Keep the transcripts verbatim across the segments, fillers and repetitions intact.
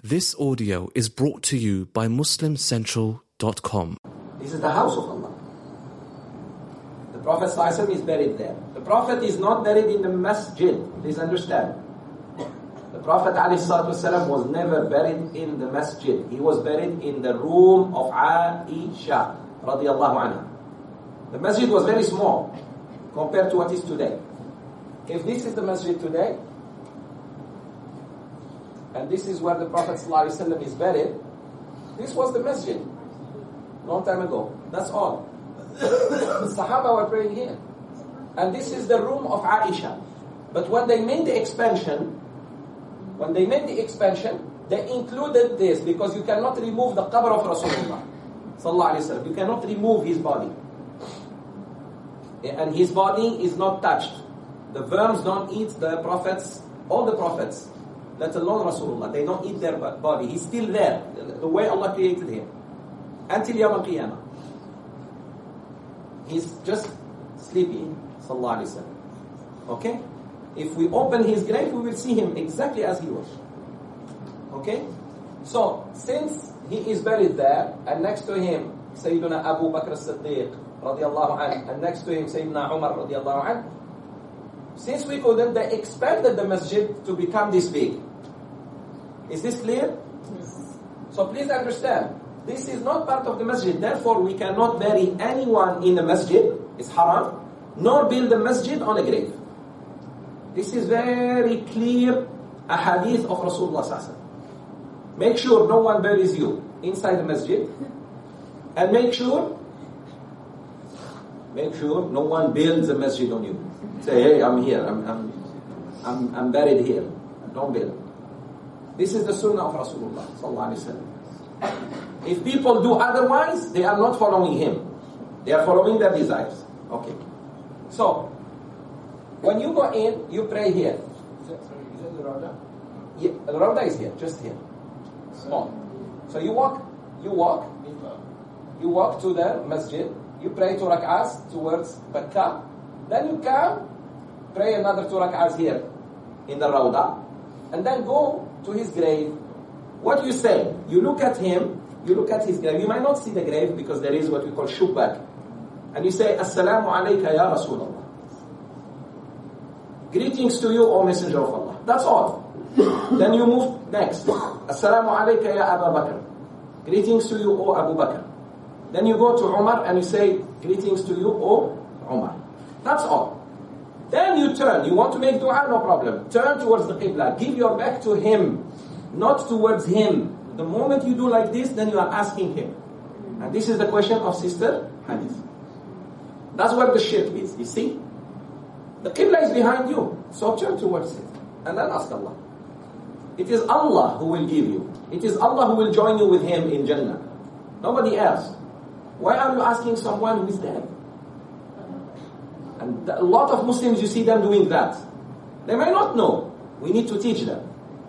This audio is brought to you by Muslim Central dot com. This is the house of Allah. The Prophet ﷺ is buried there. The Prophet is not buried in the masjid. Please understand. The Prophet ﷺ was never buried in the masjid. He was buried in the room of Aisha radiallahu anha. The masjid was very small compared to what is today. If this is the masjid today, and this is where the Prophet ﷺ is buried, this was the masjid long time ago. That's all. The Sahaba were praying here. And this is the room of Aisha. But when they made the expansion, when they made the expansion, they included this because you cannot remove the qabr of Rasulullah sallallahu alaihi wasallam. You cannot remove his body. And his body is not touched. The worms don't eat the prophets, all the prophets, let alone Rasulullah. They don't eat their body. He's still there, the way Allah created him. Until Yawm al-Qiyamah. He's just sleeping, sallallahu alaihi wasallam. Okay? If we open his grave, we will see him exactly as he was. Okay? So, since he is buried there, and next to him, Sayyiduna Abu Bakr as-Siddiq, radiallahu anhu, and next to him, Sayyidina Umar, radiallahu anhu, since we couldn't, they expanded the masjid to become this big. Is this clear? Yes. So please understand, this is not part of the masjid. Therefore, we cannot bury anyone in the masjid. It's haram. Nor build a masjid on a grave. This is very clear a hadith of Rasulullah sallallahu alaihi wasallam. Make sure no one buries you inside the masjid. And make sure, make sure no one builds a masjid on you. Say, hey, I'm here. I'm, I'm, I'm, I'm buried here. Don't build. This is the sunnah of Rasulullah sallallahu alaihi wasallam. If people do otherwise, they are not following him. They are following their desires. Okay. So, when you go in, you pray here. Is that, sorry, is that the Rawda? Yeah, the Rawda is here, just here. Small. So you walk, you walk, you walk to the masjid, you pray two rak'ahs towards Bakka, then you come, pray another two rak'ahs here in the Rawda, and then go to his grave. What do you say? You look at him, you look at his grave. You might not see the grave because there is what we call shubbak. And you say, Assalamu alayka ya Rasulullah. Greetings to you, O Messenger of Allah. That's all. Then you move next. Assalamu alayka ya Abu Bakr. Greetings to you, O Abu Bakr. Then you go to Umar and you say, greetings to you, O Umar. That's all. Then you turn. You want to make dua, no problem. Turn towards the Qibla. Give your back to him, not towards him. The moment you do like this, then you are asking him. And this is the question of Sister Hadith. That's where the shirk is, you see? The Qibla is behind you, so turn towards it. And then ask Allah. It is Allah who will give you. It is Allah who will join you with him in Jannah. Nobody else. Why are you asking someone who is dead? And a lot of Muslims, you see them doing that. They may not know. We need to teach them.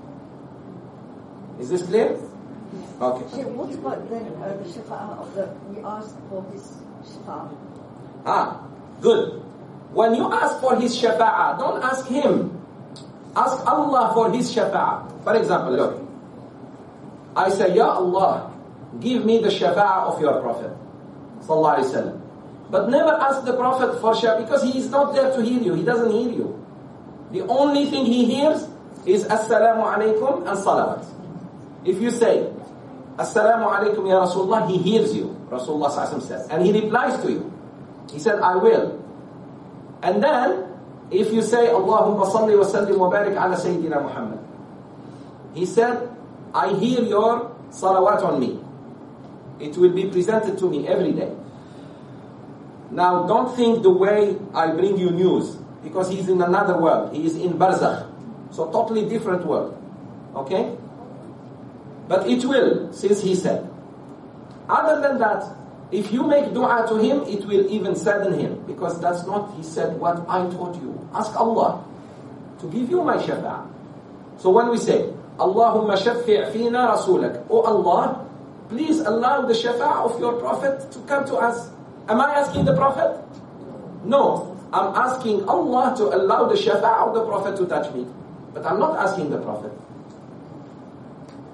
Is this clear? Okay. Sheikh, what about then uh, the shafa'ah of the, we ask for his shafa'ah? Ah, good. When you ask for his shafa'ah, don't ask him. Ask Allah for his shafa'ah. For example, look. I say, Ya Allah, give me the shafa'ah of your Prophet sallallahu alaihi wasallam. But never ask the Prophet for shafa'ah because he is not there to hear you. He doesn't hear you. The only thing he hears is Assalamu alaikum and salawat. If you say, Assalamu alaikum ya Rasulullah, he hears you, Rasulullah sallallahu alaihi wasallam said. And he replies to you. He said, I will. And then, if you say, Allahumma salli wa sallim wa barik ala Sayyidina Muhammad. He said, I hear your salawat on me. It will be presented to me every day. Now, don't think the way I bring you news, because he's in another world. He is in Barzakh. So, totally different world. Okay? But it will, since he said. Other than that, if you make dua to him, it will even sadden him. Because that's not, he said, what I taught you. Ask Allah to give you my shafa'ah. So when we say, Allahumma shafi' fina rasulak. Oh Allah, please allow the shafa'ah of your Prophet to come to us. Am I asking the Prophet? No. I'm asking Allah to allow the shafa'ah of the Prophet to touch me. But I'm not asking the Prophet.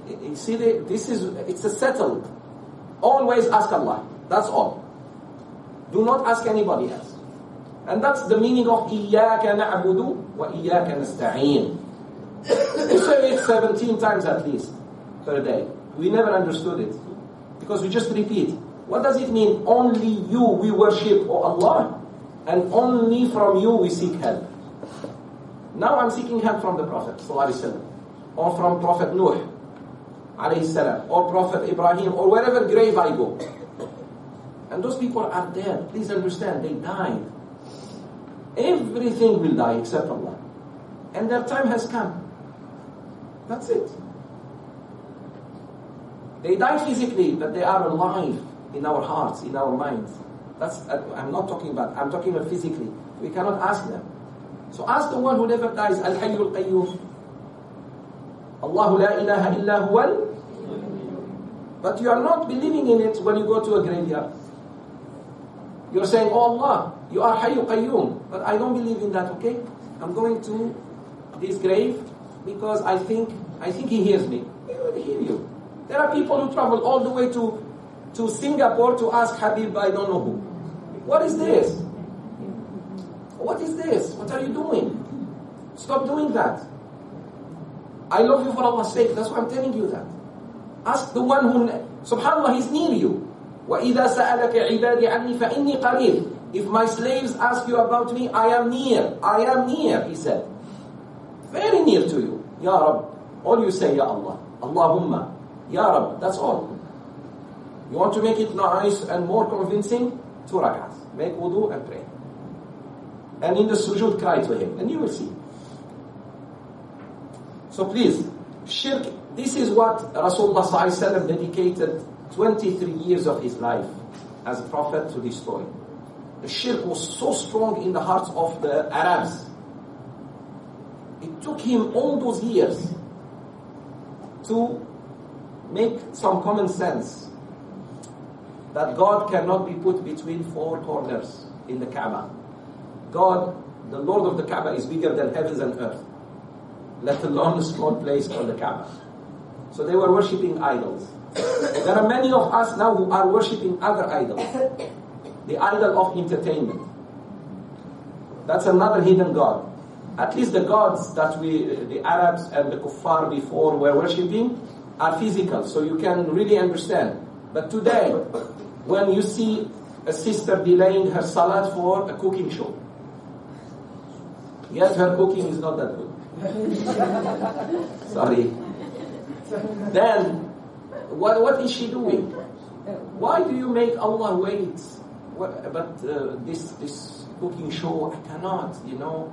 You see, this is, it's a settled. Always ask Allah. That's all. Do not ask anybody else. And that's the meaning of إِيَّاكَ نَعْبُدُ وَإِيَّاكَ نَسْتَعِينَ. We say it seventeen times at least per day. We never understood it. Because we just repeat. What does it mean? Only you we worship, O Allah, and only from you we seek help. Now I'm seeking help from the Prophet ﷺ, or from Prophet Nuh, alayhi salam, or Prophet Ibrahim, or wherever grave I go. And those people are dead. Please understand, they died. Everything will die except Allah. And their time has come. That's it. They died physically, but they are alive in our hearts, in our minds. That's, I'm not talking about, I'm talking about physically. We cannot ask them. So ask the one who never dies, Al-Hayyul Qayyum. Allahu la ilaha illa huwal. But you are not believing in it when you go to a graveyard. You're saying, oh Allah, you are Hayyul Qayyum. But I don't believe in that, okay? I'm going to this grave because I think, I think he hears me. He will hear you. There are people who travel all the way to, to Singapore to ask Habib, I don't know who. What is this? What is this? What are you doing? Stop doing that. I love you for Allah's sake. That's why I'm telling you that. Ask the one who, subhanAllah, he's near you. وَإِذَا سَأَلَكَ عِبَادِ عَنِّي فَإِنِّي قَرِيبٌ. If my slaves ask you about me, I am near. I am near, he said. Very near to you. Ya Rabb. All you say, Ya Allah. Allahumma. Ya Rabb. That's all. You want to make it nice and more convincing? Two rak'ahs. Make wudu and pray. And in the sujood, cry to him. And you will see. So please, shirk, this is what Rasulullah sallallahu alaihi wasallam dedicated twenty-three years of his life as a prophet to destroy. The shirk was so strong in the hearts of the Arabs. It took him all those years to make some common sense that God cannot be put between four corners in the Kaaba. God, the Lord of the Kaaba, is bigger than heavens and earth, let alone a small place called the Kaaba. So they were worshipping idols. There are many of us now who are worshipping other idols. The idol of entertainment. That's another hidden god. At least the gods that we, the Arabs and the Kuffar before were worshipping are physical, so you can really understand. But today, when you see a sister delaying her salat for a cooking show, yes, her cooking is not that good. Sorry. Then, what, what is she doing? Why do you make Allah wait? What, but uh, this this cooking show, I cannot, you know,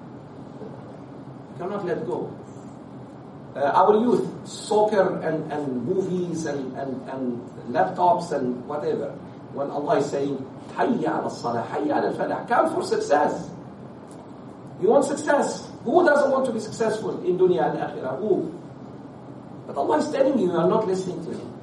I cannot let go. Uh, our youth, soccer and, and movies and, and, and laptops and whatever. When Allah is saying, Hayya ala salah, Hayya ala falah, come for success. You want success. Who doesn't want to be successful in dunya and akhirah? Who? But Allah is telling you, you are not listening to Him.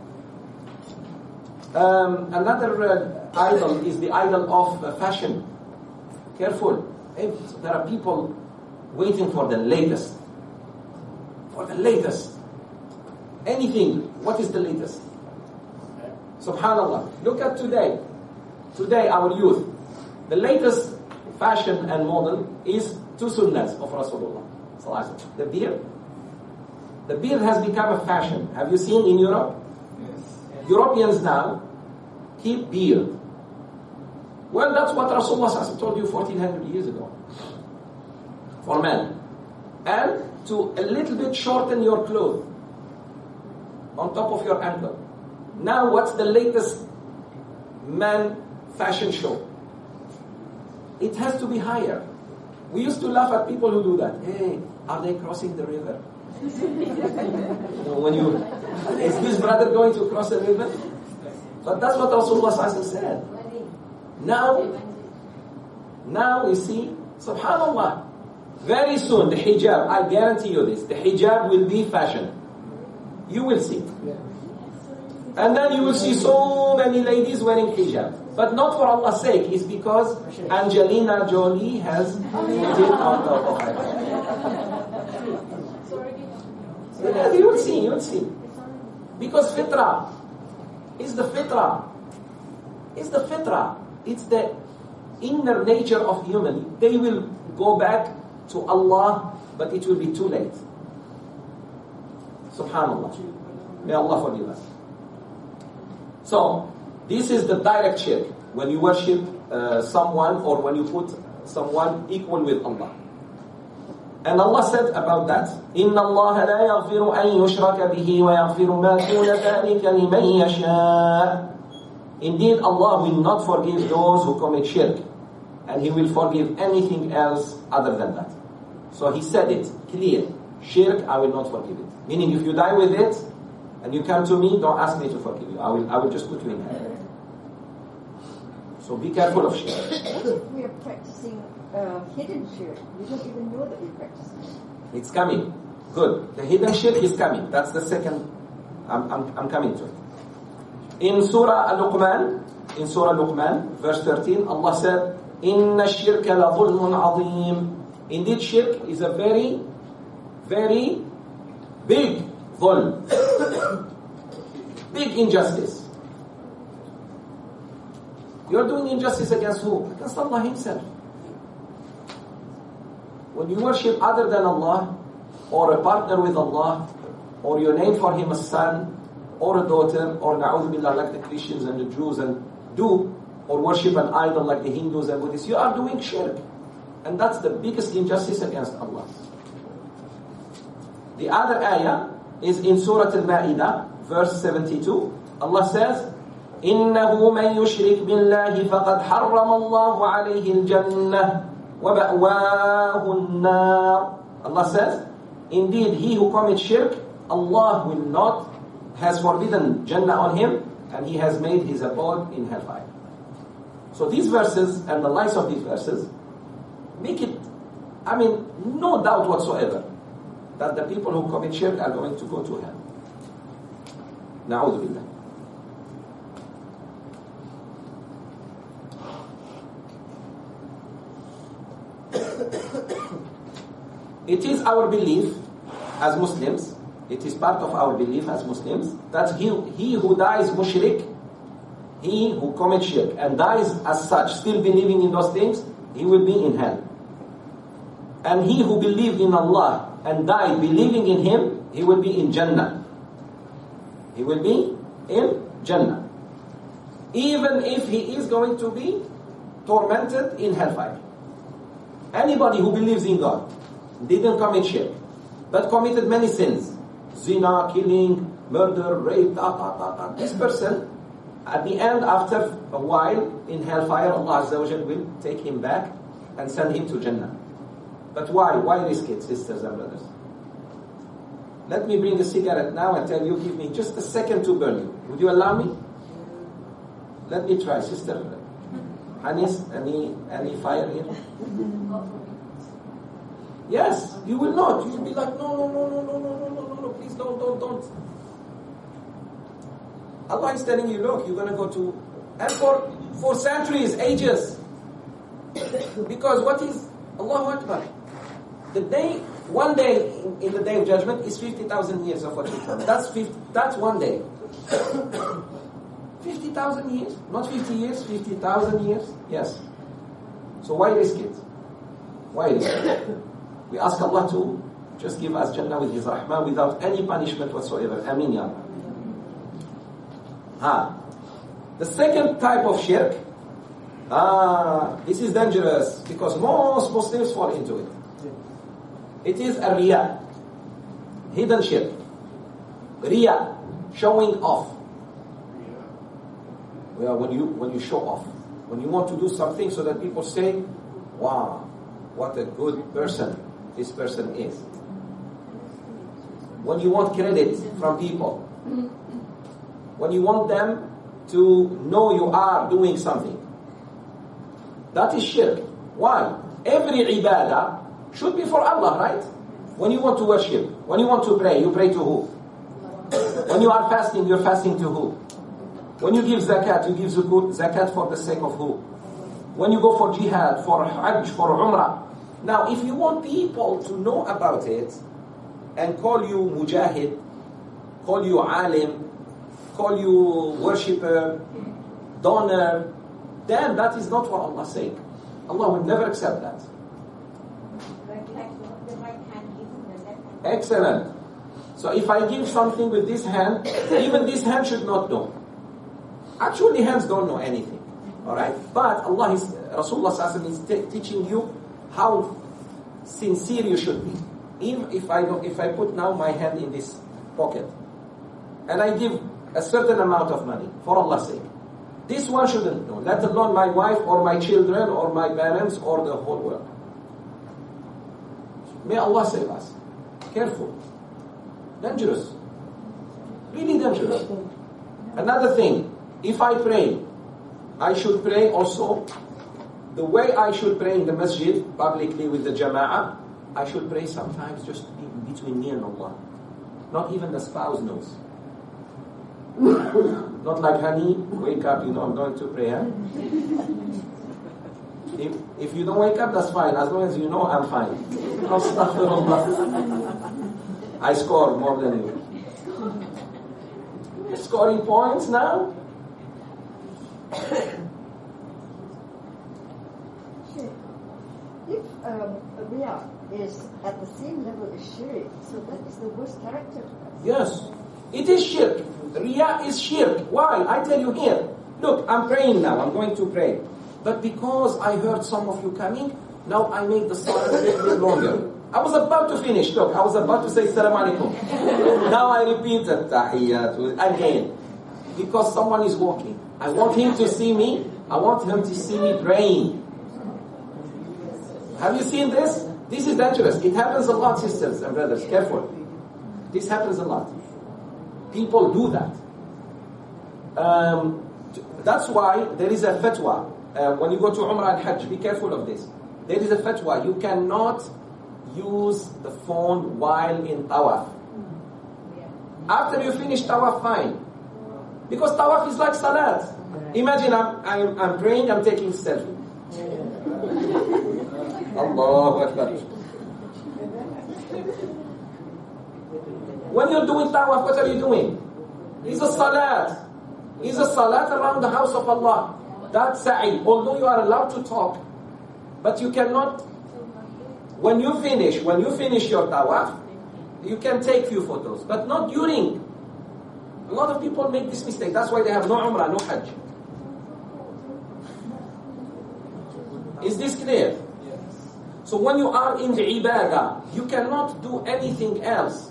Um, another uh, idol is the idol of uh, fashion. Careful. If there are people waiting for the latest. For the latest. Anything. What is the latest? Subhanallah. Look at today. Today, our youth. The latest fashion and model is two sunnahs of Rasulullah. The beard. The beard has become a fashion. Have you seen in Europe? Yes. Europeans now keep beard. Well, that's what Rasulullah told you fourteen hundred years ago. For men. And to a little bit shorten your clothes on top of your ankle. Now what's the latest man fashion show? It has to be higher. We used to laugh at people who do that. Hey, are they crossing the river? You know, when you, is this brother going to cross the river? But that's what Rasulullah said. Now, now you see, subhanallah, very soon the hijab, I guarantee you this, the hijab will be fashion. You will see. And then you will see so many ladies wearing hijab. But not for Allah's sake, it's because Angelina Jolie has put it on top of her. Yeah, you will see, you will see. Because fitra is the fitra. It's the fitra. It's the inner nature of human. They will go back to Allah, but it will be too late. Subhanallah. May Allah forgive us. So, this is the direct shirk. When you worship uh, someone, or when you put someone equal with Allah. And Allah said about that, إِنَّ اللَّهَ لَا يَغْفِرُ أَن يُشْرَكَ بِهِ وَيَغْفِرُ مَا دُونَ ذَلِكَ لِمَن يَشَاءُ. Indeed, Allah will not forgive those who commit shirk, and He will forgive anything else other than that. So He said it clear, shirk, I will not forgive it. Meaning, if you die with it, and you come to me, don't ask me to forgive you. I will, I will just put you in hell. So be careful of shirk. What if we are practicing uh, hidden shirk? We don't even know that we're practicing. It's coming. Good. The hidden shirk is coming. That's the second. I'm, I'm, I'm coming to it. In Surah Al-Luqman, in Surah Al-Luqman, verse thirteen, Allah said, "Inna ash-shirka la dhulmun azim." Indeed, shirk is a very, very big dhulm. Big injustice. You're doing injustice against who? Against Allah Himself. When you worship other than Allah, or a partner with Allah, or you name for Him a son, or a daughter, or na'udhu billah, like the Christians and the Jews and do, or worship an idol like the Hindus and Buddhists, you are doing shirk. And that's the biggest injustice against Allah. The other ayah is in Surah Al-Ma'idah, verse seventy-two. Allah says, إِنَّهُ مَن يُشْرِكْ بِاللَّهِ فَقَدْ حَرَّمَ اللَّهُ عَلَيْهِ الْجَنَّةِ وَمَأْوَاهُ النَّارِ. Allah says, indeed, he who commits shirk, Allah will not, has forbidden Jannah on him, and He has made his abode in hellfire. So these verses, and the likes of these verses, make it, I mean, no doubt whatsoever, that the people who commit shirk are going to go to hell. Na'udhu billah. It is our belief as Muslims, it is part of our belief as Muslims, that he, he who dies mushrik, he who commits shirk and dies as such, still believing in those things, he will be in hell. And he who believed in Allah and died believing in Him, he will be in Jannah. He will be in Jannah. Even if he is going to be tormented in hellfire. Anybody who believes in God, didn't commit shirk, but committed many sins, zina, killing, murder, rape, ta, ta, ta, ta. This person, at the end, after a while, in hellfire, Allah Azza wa Jal will take him back and send him to Jannah. But why? Why risk it, sisters and brothers? Let me bring a cigarette now and tell you, give me just a second to burn you. Would you allow me? Let me try, sister. Anis, any, any fire here? Yes, you will not. You will be like, no, no, no, no, no, no, no, no, no, no, please don't, don't, don't. Allah is telling you, look, you're going to go to, and for, for centuries, ages. Because what is, Allahu Akbar. The day, one day in, in the day of judgment is fifty thousand years of what you do. That's fifty, that's one day. fifty thousand years? Not fifty years, fifty thousand years? Yes. So why risk it? Why risk it? We ask Allah to just give us Jannah with His Rahmah without any punishment whatsoever. Ameen ya Allah. Ah. The second type of shirk, ah, this is dangerous because most Muslims fall into it. It is a riya, hidden shirk. Riya, showing off. Well, when you when you show off, when you want to do something so that people say, "Wow, what a good person this person is." When you want credit from people, when you want them to know you are doing something, that is shirk. Why? Every ibadah should be for Allah, right? When you want to worship, when you want to pray, you pray to who? When you are fasting, you're fasting to who? When you give zakat, you give zakat for the sake of who? When you go for jihad, for hajj, for umrah. Now, if you want people to know about it and call you mujahid, call you alim, call you worshipper, donor, then that is not for Allah's sake. Allah will never accept that. Excellent. So if I give something with this hand, even this hand should not know. Actually, hands don't know anything. Alright? But Allah is, Rasulullah sallallahu alaihi wasallam is t- teaching you how sincere you should be. Even if I don't, if I put now my hand in this pocket and I give a certain amount of money for Allah's sake, this one shouldn't know, let alone my wife or my children or my parents or the whole world. May Allah save us. Careful. Dangerous. Really dangerous. Another thing, if I pray, I should pray also the way I should pray in the masjid, publicly with the jama'ah. I should pray sometimes just in between me and Allah. Not even the spouse knows. Not like, honey, wake up, you know, I'm going to pray. Huh? If, if you don't wake up, that's fine. As long as you know, I'm fine. Astaghfirullah. I score more than you. Scoring points now? If um, Riya is at the same level as shirk, so that is the worst character. Yes. It is shirk. Riya is shirk. Why? I tell you here. Look, I'm praying now. I'm going to pray. But because I heard some of you coming, now I make the salah a little bit longer. I was about to finish. Look, I was about to say Assalamu alaikum. Now I repeat it again. Because someone is walking. I want him to see me. I want him to see me praying. Have you seen this? This is dangerous. It happens a lot, sisters and brothers. Careful. This happens a lot. People do that. Um, that's why there is a fatwa. Uh, when you go to Umrah and Hajj, be careful of this. There is a fatwa. You cannot use the phone while in tawaf. After you finish tawaf, fine. Because tawaf is like salat. Imagine I'm, I'm, I'm praying, I'm taking selfie. Allahu Akbar. When you're doing tawaf, what are you doing? It's a salat. It's a salat around the house of Allah. That's sa'i. Although you are allowed to talk, but you cannot. When you finish, when you finish your tawaf, you can take few photos, but not during. A lot of people make this mistake. That's why they have no umrah, no hajj. Is this clear? So when you are in the ibadah, you cannot do anything else.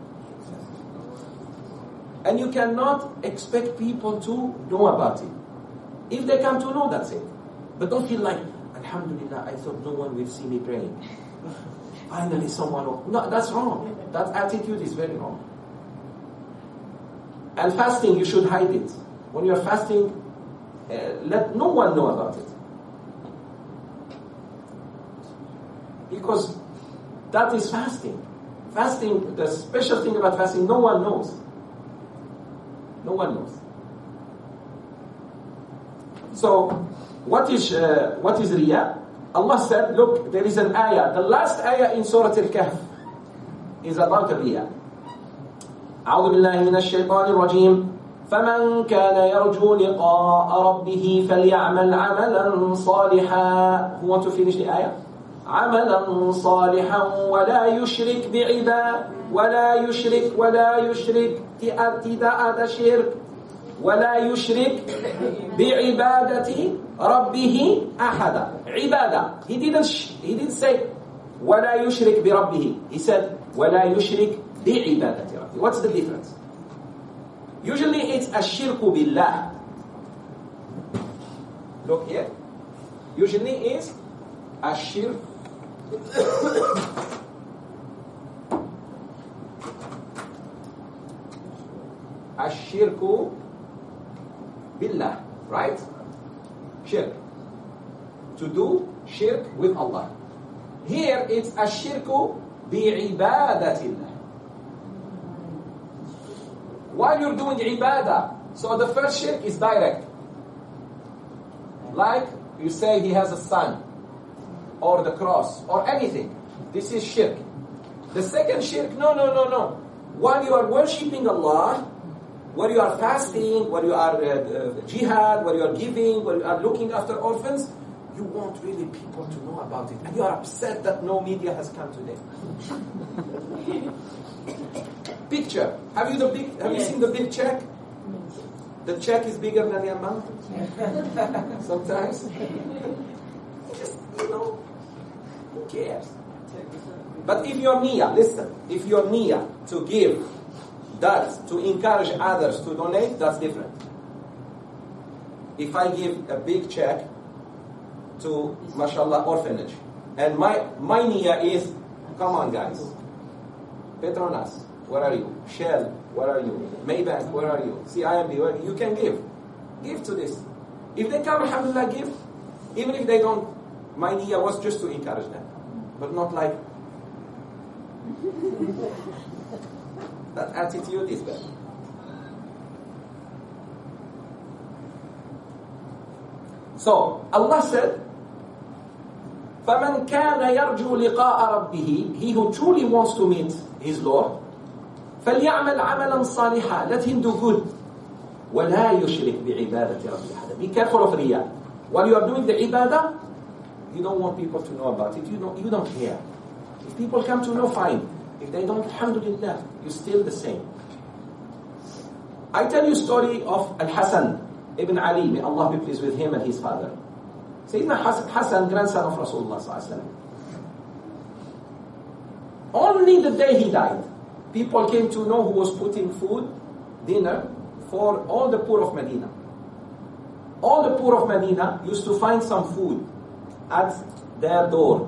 And you cannot expect people to know about it. If they come to know, that's it. But don't feel like, Alhamdulillah, I thought no one will see me praying. Finally someone will. No, that's wrong. That attitude is very wrong. And fasting, you should hide it. When you're fasting, uh, let no one know about it. Because that is fasting. Fasting, the special thing about fasting, no one knows. No one knows. So, what is uh, what is Riya? Allah said, look, there is an ayah. The last ayah in Surah Al-Kahf is about Riya. أعوذ بالله من الشيطان الرجيم فمن كان يرجو لقاء ربه فليعمل عملا صالحا. Who want to finish the ayah? عملا صالحا ولا يشرك بعبادة ولا يشرك ولا يشرك ابتداء شرك ولا يشرك بعبادة ربه أحدا. عبادة. He didn't he didn't say ولا يشرك بربه. He said ولا يشرك بعبادة ربه. What's the difference? Usually it's الشرك بالله. Look here. Usually it's الشرك الشرك بالله, right? Shirk. To do shirk with Allah. Here it's الشرك بعبادة الله. While you're doing ibadah, so the first shirk is direct. Like you say he has a son, or the cross, or anything. This is shirk. The second shirk, no, no, no, no. while you are worshipping Allah, while you are fasting, while you are uh, uh, jihad, while you are giving, while you are looking after orphans, you want really people to know about it. And you are upset that no media has come today. Picture. Have you the big have you seen the big check? The check is bigger than the amount. Sometimes. Just, you know, who cares? But if your niyyah, listen, if your niyyah to give, that to encourage others to donate, that's different. If I give a big check to, mashallah, orphanage, and my, my niyyah is, come on guys, Petronas, where are you? Shell, where are you? Maybank, where are you? C I M B, where are you? You can give. Give to this. If they come, alhamdulillah, give. Even if they don't, my niyyah was just to encourage them. But not like, that attitude is bad. So, Allah said, فَمَنْ كَانَ يَرْجُو لِقَاءَ رَبِّهِ, he who truly wants to meet his Lord, فَلْيَعْمَلْ عَمَلًا صَالِحًا, let him do good. وَلَا يُشْرِكْ بِعِبَادَةِ رَبِّهِ. Be careful of riyah. While you are doing the ibadah, you don't want people to know about it. You don't, you don't care. If people come to know, fine. If they don't, alhamdulillah, you're still the same. I tell you a story of Al-Hasan ibn Ali, may Allah be pleased with him and his father. Sayyidina Hasan, grandson of Rasulullah sallallahu alaihi wasallam. Only the day he died, people came to know who was putting food, dinner, for all the poor of Medina. All the poor of Medina used to find some food at their door.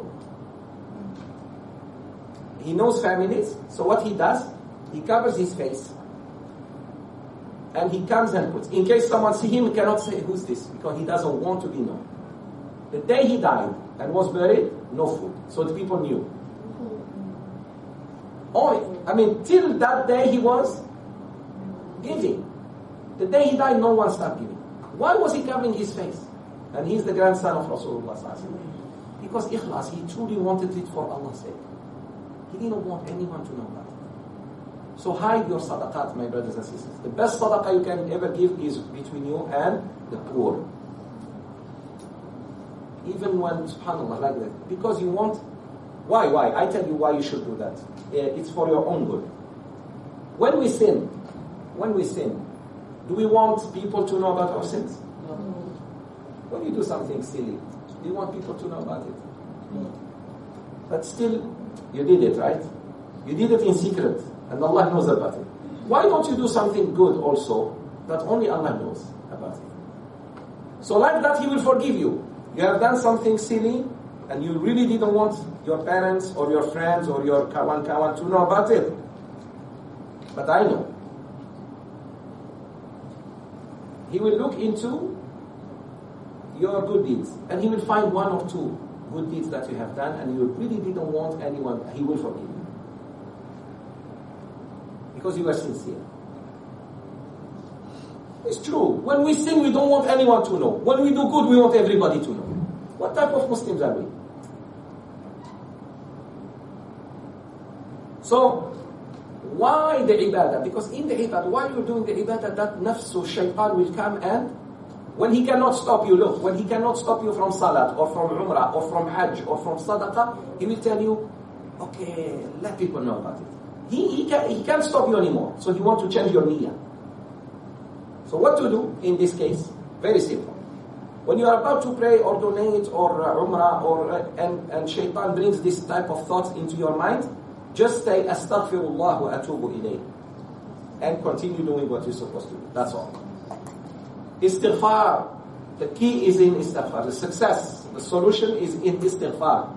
He knows families, so what he does, he covers his face. And he comes and puts. In case someone see him, he cannot say, who's this? Because he doesn't want to be known. The day he died and was buried, no food. So the people knew. Only, I mean, till that day he was giving. The day he died, no one started giving. Why was he covering his face? And he's the grandson of Rasulullah sallallahu alaihi wasallam. Because ikhlas, he truly wanted it for Allah's sake. He didn't want anyone to know about it. So hide your sadaqat, my brothers and sisters. The best sadaqah you can ever give is between you and the poor. Even when, subhanAllah, like that. Because you want, why, why? I tell you why you should do that. It's for your own good. When we sin, when we sin, do we want people to know about our sins? No. When you do something silly, do you want people to know about it? No. But still, you did it, right? You did it in secret, and Allah knows about it. Why don't you do something good also, that only Allah knows about it? So like that, He will forgive you. You have done something silly, and you really didn't want your parents, or your friends, or your kawan kawan to know about it. But I know. He will look into your good deeds, and He will find one or two good deeds that you have done, and you really didn't want anyone, He will forgive you. Because you are sincere. It's true. When we sin, we don't want anyone to know. When we do good, we want everybody to know. What type of Muslims are we? So, why the ibadah? Because in the ibadah, while you're doing the ibadah, that nafs or shaitan will come, and when he cannot stop you, look, when he cannot stop you from salat, or from umrah, or from hajj, or from sadaqah, he will tell you, okay, let people know about it. He, he, can, he can't stop you anymore. So he wants to change your niyyah. So what to do in this case? Very simple. When you are about to pray or donate or uh, umrah, or, uh, and, and shaitan brings this type of thoughts into your mind, just say, astaghfirullah wa atubu ilayh. And continue doing what you're supposed to do. That's all. Istighfar. The key is in istighfar. The success, the solution is in istighfar.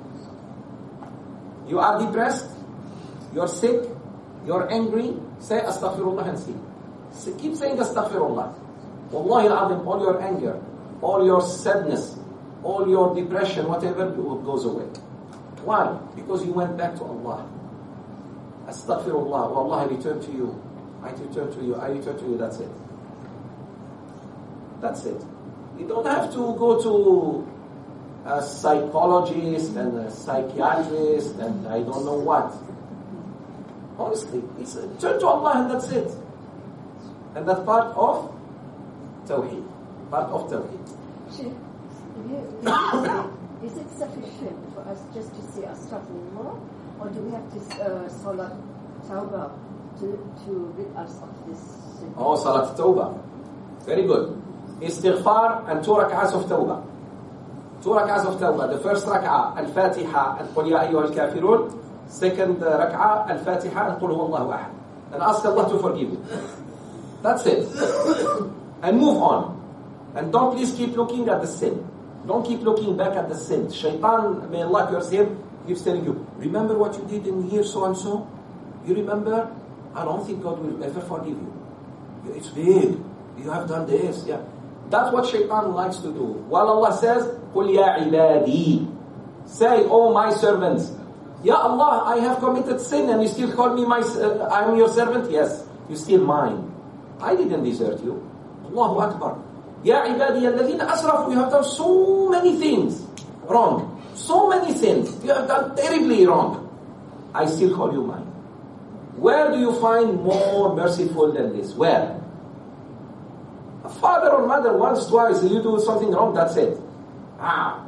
You are depressed, you're sick, you're angry, say astaghfirullah and see. So keep saying astaghfirullah. Wallahi al-azim, all your anger, all your sadness, all your depression, whatever, goes away. Why? Because you went back to Allah. Astaghfirullah, oh Allah, I return to you. I return to you, I return to you, that's it. That's it. You don't have to go to a psychologist and a psychiatrist and I don't know what. Honestly, it's, uh, turn to Allah and that's it. And that's part of Tawheed. Part of Tawheed. Sheikh, if you, if you say, is it sufficient for us just to say Astaghfirullah, or do we have to uh, Salat Tawbah to, to rid us of this sin? Oh, Salat Tawbah. Very good. Istighfar and two rak'ahs of Tawbah. Two rak'ahs of Tawbah. The first rak'ah, Al-Fatiha and Qul Ya Ayyuha Al-Kafirun. Second uh, rak'ah, Al-Fatiha and Qul Huwa Allahu Ahad. And ask Allah to forgive you. That's it. And move on. And don't please keep looking at the sin. Don't keep looking back at the sin. Shaitan, may Allah curse him, keeps telling you, remember what you did in here so and so? You remember? I don't think God will ever forgive you. It's big. You have done this. Yeah. That's what Shaitan likes to do. While Allah says, قُلْ يَا عِبَادِي. Say, oh my servants. Ya Allah, I have committed sin and you still call me my, uh, I am your servant? Yes. You still mine. I didn't desert you. Allahu Akbar. Ya ibadi alladhina asrafu, you have done so many things wrong. So many sins. You have done terribly wrong. I still call you mine. Where do you find more merciful than this? Where? A father or mother once, twice, you do something wrong, that's it. Ah.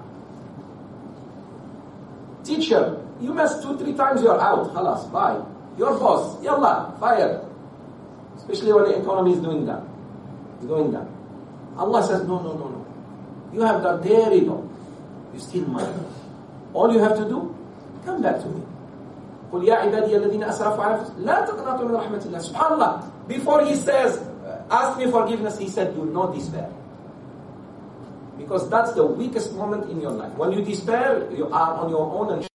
Teacher, you mess two, three times, you're out. Halas, bye. Your boss, yallah, fired. Especially when the economy is doing that. It's going down. Allah says, no, no, no, no. You have done terrible. You still mine. All you have to do, come back to me. قُلْ يَا عِبَادِيَ الَّذِينَ أَسْرَفُوا عَلَى أَنفُسِهِمْ لَا تَقْنَطُوا مِنْ رَحْمَةِ اللَّهِ. SubhanAllah. Before he says, ask me forgiveness, he said, do not despair. Because that's the weakest moment in your life. When you despair, you are on your own and